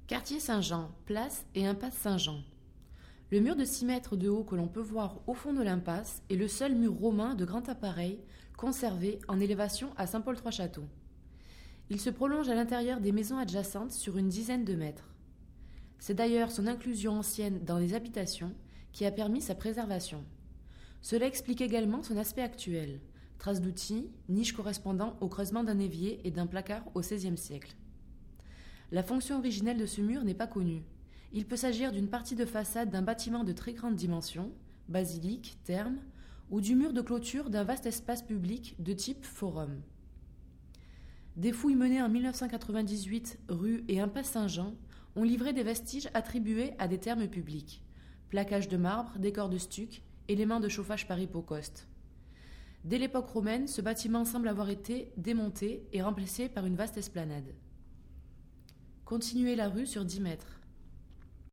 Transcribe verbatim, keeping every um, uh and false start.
Quartier Saint-Jean, place et impasse Saint-Jean. Le mur de six mètres de haut que l'on peut voir au fond de l'impasse est le seul mur romain de grand appareil conservé en élévation à Saint-Paul-Trois-Châteaux. Il se prolonge à l'intérieur des maisons adjacentes sur une dizaine de mètres. C'est d'ailleurs son inclusion ancienne dans les habitations qui a permis sa préservation. Cela explique également son aspect actuel, traces d'outils, niches correspondant au creusement d'un évier et d'un placard au seizième siècle. La fonction originelle de ce mur n'est pas connue. Il peut s'agir d'une partie de façade d'un bâtiment de très grande dimension, basilique, therme, ou du mur de clôture d'un vaste espace public de type forum. Des fouilles menées en mille neuf cent quatre-vingt-dix-huit rue et impasse Saint-Jean ont livré des vestiges attribués à des thermes publics, plaquages de marbre, décors de stuc, éléments de chauffage par hypocaustes. Dès l'époque romaine, ce bâtiment semble avoir été démonté et remplacé par une vaste esplanade. Continuez la rue sur dix mètres.